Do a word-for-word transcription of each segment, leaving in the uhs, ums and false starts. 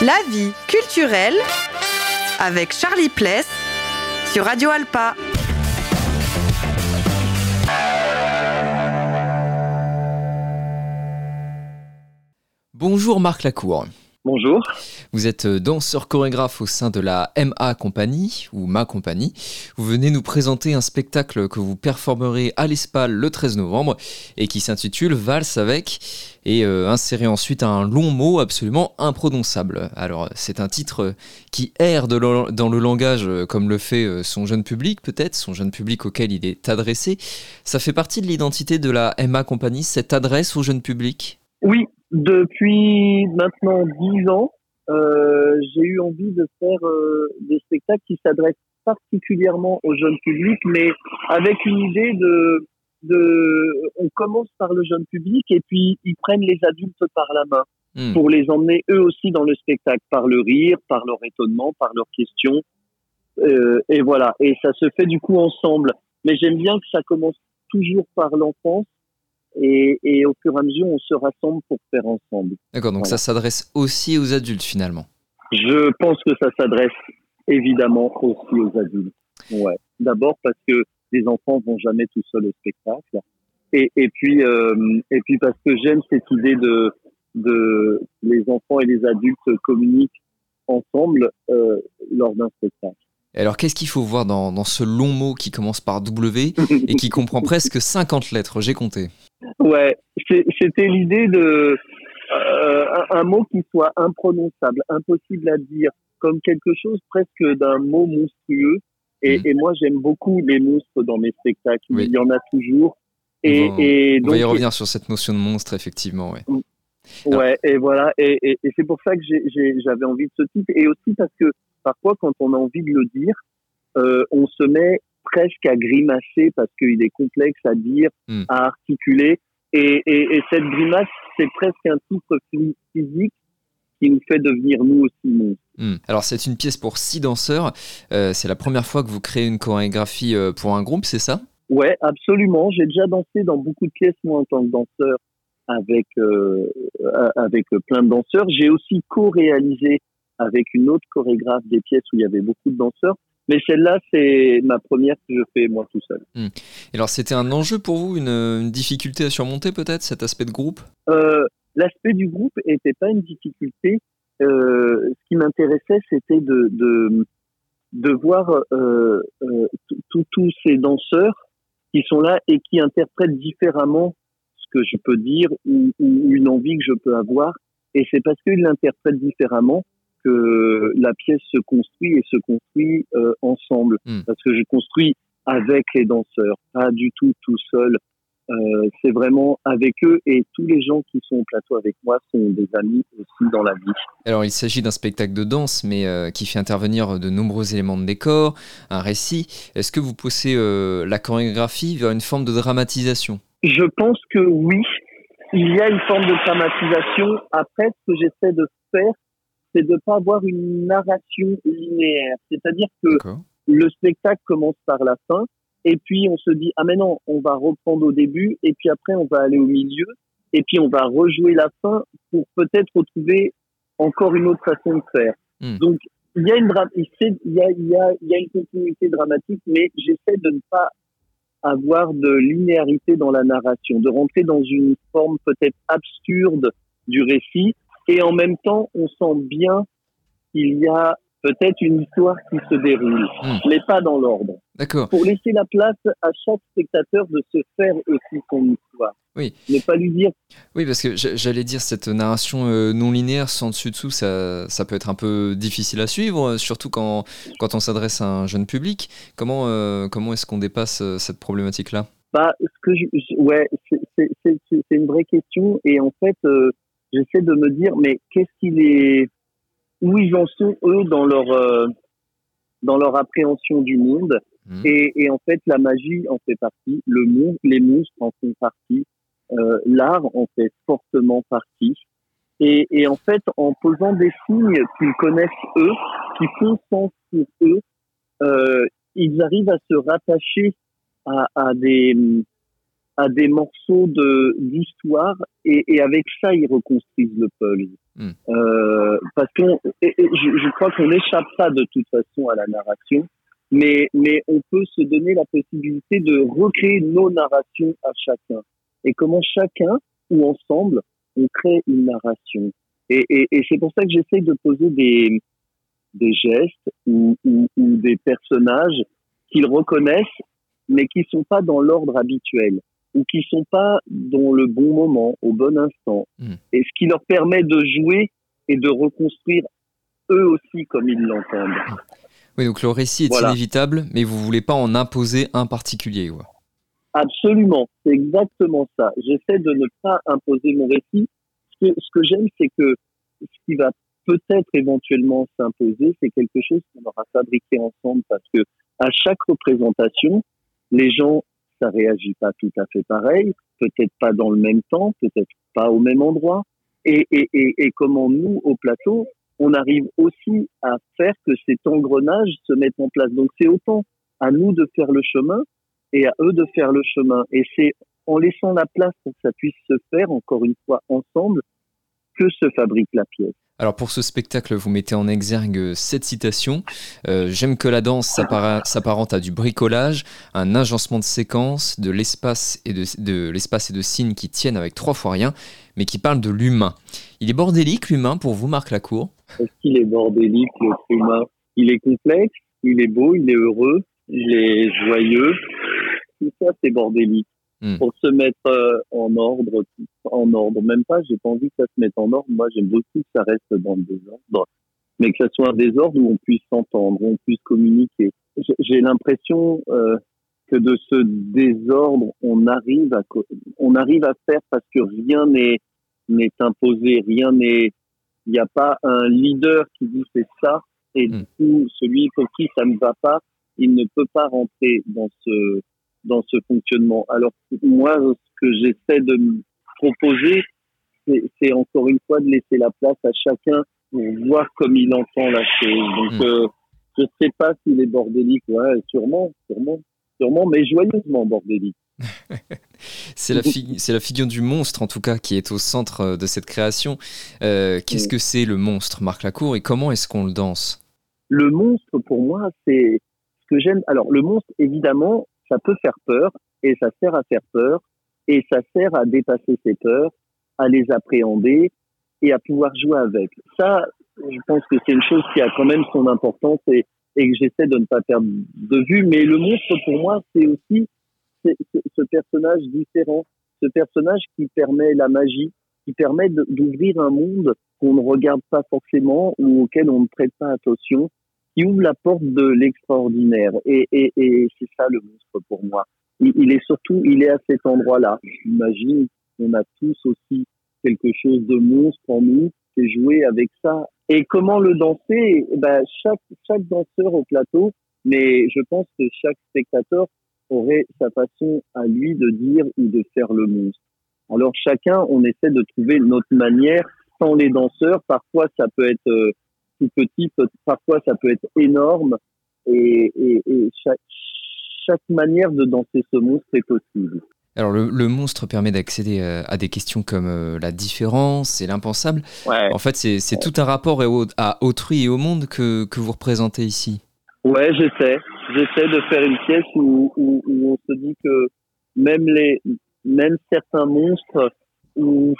La vie culturelle avec Charlie Pless sur Radio Alpa. Bonjour Marc Lacour. Bonjour. Vous êtes danseur chorégraphe au sein de la M A Compagnie, ou Ma Compagnie. Vous venez nous présenter un spectacle que vous performerez à l'Espal le treize novembre et qui s'intitule Valse avec, et euh, insérez ensuite un long mot absolument imprononçable. Alors c'est un titre qui erre de le, dans le langage comme le fait son jeune public peut-être, son jeune public auquel il est adressé. Ça fait partie de l'identité de la M A Compagnie, cette adresse au jeune public ? Oui, depuis maintenant dix ans, euh, j'ai eu envie de faire euh, des spectacles qui s'adressent particulièrement au jeune public, mais avec une idée de, de, on commence par le jeune public et puis ils prennent les adultes par la main mmh. pour les emmener eux aussi dans le spectacle, par le rire, par leur étonnement, par leurs questions, euh, et voilà. Et ça se fait du coup ensemble. Mais j'aime bien que ça commence toujours par l'enfance. Et, et au fur et à mesure, on se rassemble pour faire ensemble. D'accord, donc voilà. Ça s'adresse aussi aux adultes finalement. Je pense que ça s'adresse évidemment aussi aux adultes. Ouais. D'abord parce que les enfants vont jamais tout seuls au spectacle, et, et puis euh, et puis parce que j'aime cette idée de de les enfants et les adultes communiquent ensemble euh, lors d'un spectacle. Alors, qu'est-ce qu'il faut voir dans, dans ce long mot qui commence par W et qui comprend presque cinquante lettres ? J'ai compté. Ouais, c'est, c'était l'idée de euh, un, un mot qui soit imprononçable, impossible à dire, comme quelque chose presque d'un mot monstrueux. Et, mmh. et moi, j'aime beaucoup les monstres dans mes spectacles. Oui. Il y en a toujours. Et, on va, et on donc, va y revenir sur cette notion de monstre, effectivement. Ouais, ouais. Alors, et voilà. Et, et, et c'est pour ça que j'ai, j'ai, j'avais envie de ce titre. Et aussi parce que parfois, quand on a envie de le dire, euh, on se met presque à grimacer parce qu'il est complexe à dire, mmh. à articuler. Et, et, et cette grimace, c'est presque un titre physique qui nous fait devenir nous aussi monstres. Mmh. Alors, c'est une pièce pour six danseurs. Euh, c'est la première fois que vous créez une chorégraphie pour un groupe, c'est ça ? Ouais, absolument. J'ai déjà dansé dans beaucoup de pièces, moi, en tant que danseur, avec, euh, avec plein de danseurs. J'ai aussi co-réalisé avec une autre chorégraphe des pièces où il y avait beaucoup de danseurs. Mais celle-là, c'est ma première que je fais moi tout seul. Mmh. Et alors, c'était un enjeu pour vous, une, une difficulté à surmonter peut-être, cet aspect de groupe ? euh, L'aspect du groupe n'était pas une difficulté. Euh, ce qui m'intéressait, c'était de, de, de voir euh, euh, tous ces danseurs qui sont là et qui interprètent différemment ce que je peux dire ou, ou une envie que je peux avoir. Et c'est parce qu'ils l'interprètent différemment que la pièce se construit et se construit euh, ensemble. Mmh. Parce que je construis avec les danseurs, pas du tout tout seul. Euh, c'est vraiment avec eux, et tous les gens qui sont au plateau avec moi sont des amis aussi dans la vie. Alors il s'agit d'un spectacle de danse, mais euh, qui fait intervenir de nombreux éléments de décor, un récit. Est-ce que vous poussez euh, la chorégraphie vers une forme de dramatisation ? Je pense que oui, il y a une forme de dramatisation. Après, ce que j'essaie de faire, c'est de ne pas avoir une narration linéaire. C'est-à-dire que D'accord. le spectacle commence par la fin, et puis on se dit « Ah mais non, on va reprendre au début, et puis après on va aller au milieu, et puis on va rejouer la fin pour peut-être retrouver encore une autre façon de faire. Mmh. » Donc il y a une dra- il y a, il y a, il y a une continuité dramatique, mais j'essaie de ne pas avoir de linéarité dans la narration, de rentrer dans une forme peut-être absurde du récit. Et en même temps, on sent bien qu'il y a peut-être une histoire qui se déroule, mmh. mais pas dans l'ordre. D'accord. Pour laisser la place à chaque spectateur de se faire aussi son histoire. Oui. Ne pas lui dire... Oui, parce que j'allais dire, cette narration euh, non linéaire, sans dessus-dessous, ça, ça peut être un peu difficile à suivre, surtout quand, quand on s'adresse à un jeune public. Comment, euh, comment est-ce qu'on dépasse euh, cette problématique-là ? Bah, ce que je, je, ouais, c'est, c'est, c'est, c'est une vraie question, et en fait... Euh, j'essaie de me dire, mais qu'est-ce qu'il est, où ils en sont eux dans leur euh, dans leur appréhension du monde, mmh. et, et en fait la magie en fait partie, le monde, les monstres en font partie, euh, l'art en fait fortement partie, et, et en fait en posant des signes qu'ils connaissent eux, qui font sens pour eux, euh, ils arrivent à se rattacher à, à des à des morceaux de d'histoire, et, et avec ça ils reconstruisent le puzzle. Mmh. Euh, parce qu'on, et, et je, je crois qu'on n'échappe pas de toute façon à la narration, mais, mais on peut se donner la possibilité de recréer nos narrations à chacun. Et comment chacun, ou ensemble, on crée une narration. Et, et, et c'est pour ça que j'essaie de poser des, des gestes ou, ou, ou des personnages qu'ils reconnaissent, mais qui sont pas dans l'ordre habituel, ou qui sont pas dans le bon moment, au bon instant. Mmh. Et ce qui leur permet de jouer et de reconstruire eux aussi comme ils l'entendent. Oui, donc le récit est voilà. inévitable, mais vous voulez pas en imposer un particulier, ouais. Absolument, c'est exactement ça. J'essaie de ne pas imposer mon récit. Ce que, ce que j'aime, c'est que ce qui va peut-être éventuellement s'imposer, c'est quelque chose qu'on aura fabriqué ensemble, parce que à chaque représentation, les gens, ça réagit pas tout à fait pareil, peut-être pas dans le même temps, peut-être pas au même endroit. Et, et, et, et comment nous, au plateau, on arrive aussi à faire que cet engrenage se mette en place. Donc c'est autant à nous de faire le chemin et à eux de faire le chemin. Et c'est en laissant la place pour que ça puisse se faire, encore une fois, ensemble, que se fabrique la pièce. Alors pour ce spectacle, vous mettez en exergue cette citation. Euh, J'aime que la danse s'apparente à du bricolage, un agencement de séquences, de l'espace et de, de l'espace et de signes qui tiennent avec trois fois rien, mais qui parlent de l'humain. Il est bordélique l'humain pour vous, Marc Lacour? Est-ce qu'il est bordélique l'être humain? Il est complexe, il est beau, il est heureux, il est joyeux. Tout ça c'est bordélique. Mmh. Pour se mettre euh, en ordre, en ordre, même pas, j'ai pas envie que ça se mette en ordre. Moi, j'aime beaucoup que ça reste dans le désordre, mais que ça soit un désordre où on puisse s'entendre, où on puisse communiquer. J'ai l'impression euh, que de ce désordre, on arrive à, on arrive à faire parce que rien n'est, n'est imposé, rien n'est, il n'y a pas un leader qui dit c'est ça, et mmh. du coup, celui pour qui ça ne va pas, il ne peut pas rentrer dans ce, dans ce fonctionnement. Alors moi, ce que j'essaie de me proposer, c'est, c'est encore une fois de laisser la place à chacun pour voir comme il entend la chose. Donc, mmh. euh, je sais pas s'il est bordélique, ouais, sûrement, sûrement, sûrement, mais joyeusement bordélique. c'est, la fi- c'est la figure du monstre, en tout cas, qui est au centre de cette création. Euh, qu'est-ce mmh. que c'est le monstre, Marc Lacour, et comment est-ce qu'on le danse? Le monstre, pour moi, c'est ce que j'aime. Alors, le monstre, évidemment, ça peut faire peur, et ça sert à faire peur, et ça sert à dépasser ses peurs, à les appréhender, et à pouvoir jouer avec. Ça, je pense que c'est une chose qui a quand même son importance, et, et que j'essaie de ne pas perdre de vue. Mais le monstre, pour moi, c'est aussi c'est, c'est, ce personnage différent, ce personnage qui permet la magie, qui permet de, d'ouvrir un monde qu'on ne regarde pas forcément, ou auquel on ne prête pas attention, qui ouvre la porte de l'extraordinaire. Et, et, et c'est ça le monstre pour moi. Il, il est surtout, il est à cet endroit-là. J'imagine qu'on a tous aussi quelque chose de monstre en nous, c'est jouer avec ça. Et comment le danser? Ben, chaque, chaque danseur au plateau, mais je pense que chaque spectateur aurait sa façon à lui de dire ou de faire le monstre. Alors chacun, on essaie de trouver notre manière, sans les danseurs. Parfois, ça peut être euh, tout petit, parfois ça peut être énorme, et, et, et chaque, chaque manière de danser ce monstre est possible. Alors le, le monstre permet d'accéder à, à des questions comme euh, la différence et l'impensable. Ouais. En fait, c'est, c'est ouais. tout un rapport à autrui et au monde que, que vous représentez ici. Ouais, j'essaie. J'essaie de faire une pièce où, où, où on se dit que même les, même certains monstres, où,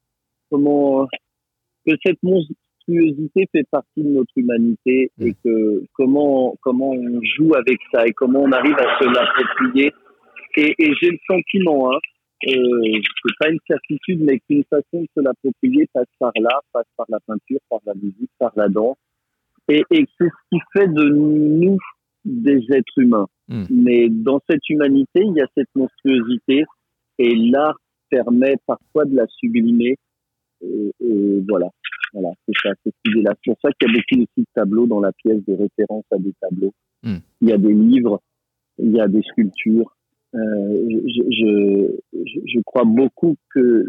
comment, que cette monstruosité fait partie de notre humanité, mmh. et que comment, comment on joue avec ça et comment on arrive à se l'approprier. Et, et j'ai le sentiment, hein, euh, c'est pas une certitude, mais qu'une façon de se l'approprier passe par là, passe par la peinture, par la musique, par la danse. Et, et c'est ce qui fait de nous des êtres humains. Mmh. Mais dans cette humanité, il y a cette monstruosité, et l'art permet parfois de la sublimer. Et, et voilà, voilà, c'est ça, c'est cette idée-là. C'est pour ça qu'il y a beaucoup aussi de tableaux dans la pièce, des références à des tableaux. Mmh. Il y a des livres, il y a des sculptures. Euh, je, je, je, je crois beaucoup que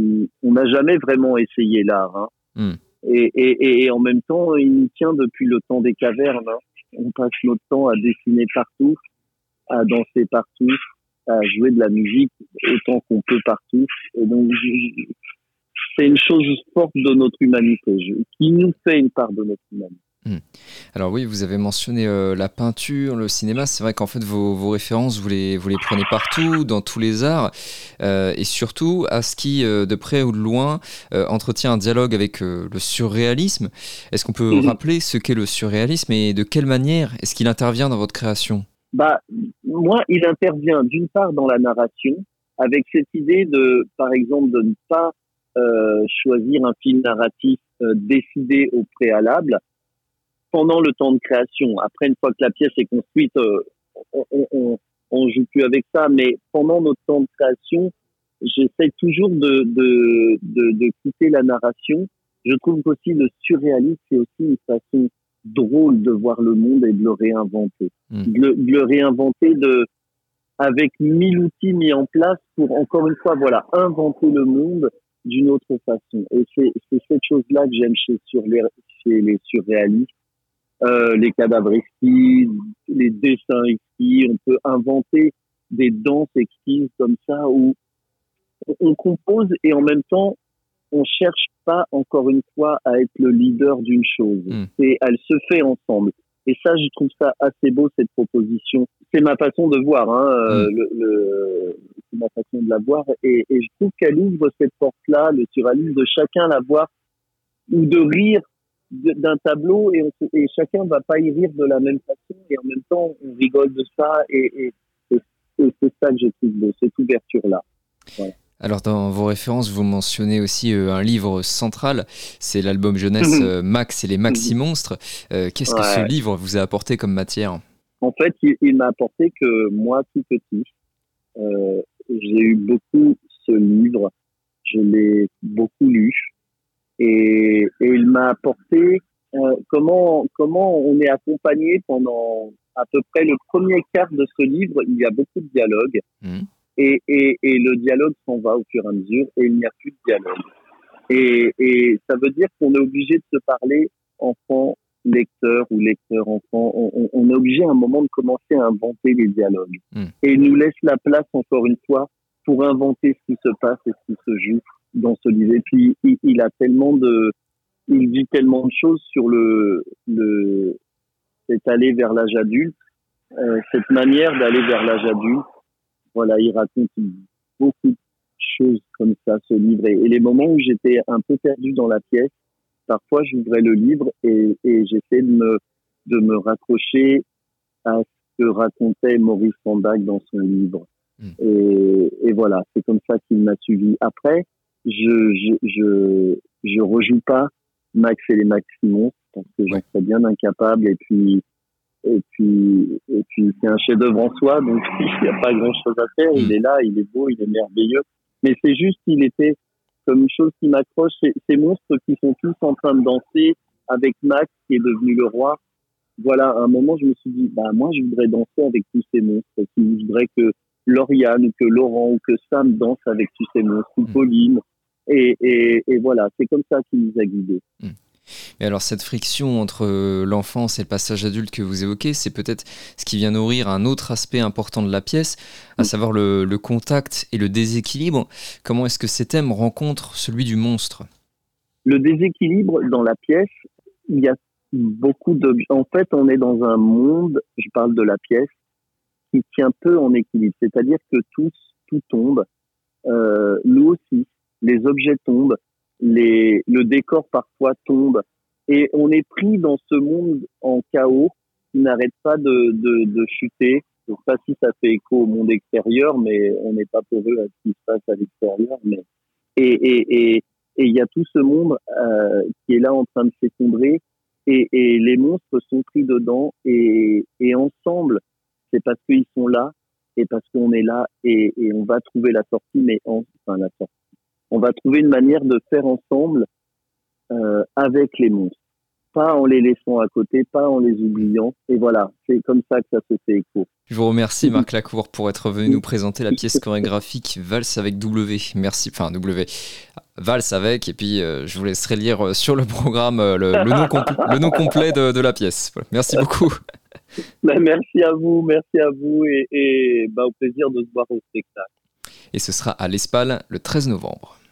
on n'a jamais vraiment essayé l'art, hein. Mm. Et, et, et en même temps, il nous tient depuis le temps des cavernes, hein. On passe notre temps à dessiner partout, à danser partout, à jouer de la musique autant qu'on peut partout. Et donc, c'est une chose forte de notre humanité, je, qui nous fait une part de notre humanité. Mmh. Alors oui, vous avez mentionné euh, la peinture, le cinéma. C'est vrai qu'en fait, vos, vos références, vous les, vous les prenez partout, dans tous les arts, euh, et surtout à ce qui, euh, de près ou de loin, euh, entretient un dialogue avec euh, le surréalisme. Est-ce qu'on peut mmh. rappeler ce qu'est le surréalisme et de quelle manière est-ce qu'il intervient dans votre création ? Bah, moi, il intervient d'une part dans la narration, avec cette idée de, par exemple, de ne pas euh, choisir un fil narratif euh, décidé au préalable, pendant le temps de création. Après, une fois que la pièce est construite, euh, on, on, on joue plus avec ça, mais pendant notre temps de création, j'essaie toujours de, de, de, de quitter la narration. Je trouve qu'aussi le surréalisme, c'est aussi une façon drôle de voir le monde et de le réinventer. Mmh. De, le, de le réinventer de, avec mille outils mis en place pour, encore une fois, voilà, inventer le monde d'une autre façon. Et c'est, c'est cette chose-là que j'aime chez, sur les, chez les surréalistes. Euh, les cadavres exquis, les dessins exquis, on peut inventer des danses exquises comme ça où on compose et en même temps on cherche pas encore une fois à être le leader d'une chose. Mmh. Et elle se fait ensemble. Et ça, je trouve ça assez beau cette proposition. C'est ma façon de voir, hein, mmh. le, le, c'est ma façon de la voir et, et je trouve qu'elle ouvre cette porte-là, le surréalisme, de chacun la voir ou de rire d'un tableau et, on, et chacun va pas y rire de la même façon et en même temps on rigole de ça et, et, et, et c'est ça que je trouve beau, cette ouverture-là. Voilà. Alors dans vos références, vous mentionnez aussi euh, un livre central, c'est l'album jeunesse euh, Max et les Maxi-Monstres. Euh, qu'est-ce ouais. que ce livre vous a apporté comme matière ? En fait, il, il m'a apporté que moi, tout petit, euh, j'ai eu beaucoup ce livre, je l'ai beaucoup lu. Et, et il m'a apporté euh, comment comment on est accompagné pendant à peu près le premier quart de ce livre. Il y a beaucoup de dialogues mmh. et, et, et le dialogue s'en va au fur et à mesure et il n'y a plus de dialogue. Et, et ça veut dire qu'on est obligé de se parler enfant, lecteur ou lecteur enfant. On, on, on est obligé à un moment de commencer à inventer les dialogues. Mmh. Et il nous laisse la place encore une fois pour inventer ce qui se passe et ce qui se joue dans ce livre. Et puis, il, il a tellement de, il dit tellement de choses sur le, le, cet aller vers l'âge adulte, euh, cette manière d'aller vers l'âge adulte. Voilà, il raconte beaucoup de choses comme ça, ce livre. Et, et les moments où j'étais un peu perdu dans la pièce, parfois j'ouvrais le livre et, et j'essayais de me, de me raccrocher à ce que racontait Maurice Sendak dans son livre. Mmh. Et, et voilà, c'est comme ça qu'il m'a suivi. Après, je je je je rejoue pas Max et les Maxi-Monstres parce que j'en serais bien incapable et puis et puis et puis c'est un chef-d'œuvre en soi donc il n'y a pas grand-chose à faire. Il est là, il est beau, il est merveilleux. Mais c'est juste qu'il était comme une chose qui m'accroche. Ces, ces monstres qui sont tous en train de danser avec Max qui est devenu le roi. Voilà, à un moment je me suis dit bah moi je voudrais danser avec tous ces monstres. Je voudrais que Lauriane ou que Laurent ou que Sam dansent avec tous ces monstres ou Pauline. Et, et, et voilà, c'est comme ça qu'il nous a guidés. Mmh. Mais alors cette friction entre l'enfance et le passage adulte que vous évoquez, c'est peut-être ce qui vient nourrir un autre aspect important de la pièce, à mmh. savoir le, le contact et le déséquilibre. Comment est-ce que ces thèmes rencontrent celui du monstre ? Le déséquilibre dans la pièce, il y a beaucoup de... En fait, on est dans un monde, je parle de la pièce, qui tient peu en équilibre. C'est-à-dire que tout, tout tombe, euh, nous aussi. Les objets tombent, les, le décor parfois tombe, et on est pris dans ce monde en chaos qui n'arrête pas de, de, de chuter. Je ne sais pas si ça fait écho au monde extérieur, mais on n'est pas peureux à ce qui se passe à l'extérieur. Mais et et et et il y a tout ce monde euh, qui est là en train de s'effondrer, et, et les monstres sont pris dedans, et, et ensemble, c'est parce qu'ils sont là et parce qu'on est là, et, et on va trouver la sortie, mais en, enfin la sortie. On va trouver une manière de faire ensemble euh, avec les monstres, pas en les laissant à côté, pas en les oubliant. Et voilà, c'est comme ça que ça se fait écho. Je vous remercie Marc Lacour pour être venu nous présenter la pièce chorégraphique Valse avec W. Merci, enfin W, Valse avec, et puis euh, je vous laisserai lire sur le programme euh, le, le, nom compl- le nom complet de, de la pièce. Voilà. Merci beaucoup. Ben, merci à vous, merci à vous, et, et ben, au plaisir de se voir au spectacle. Et ce sera à l'Espal le treize novembre.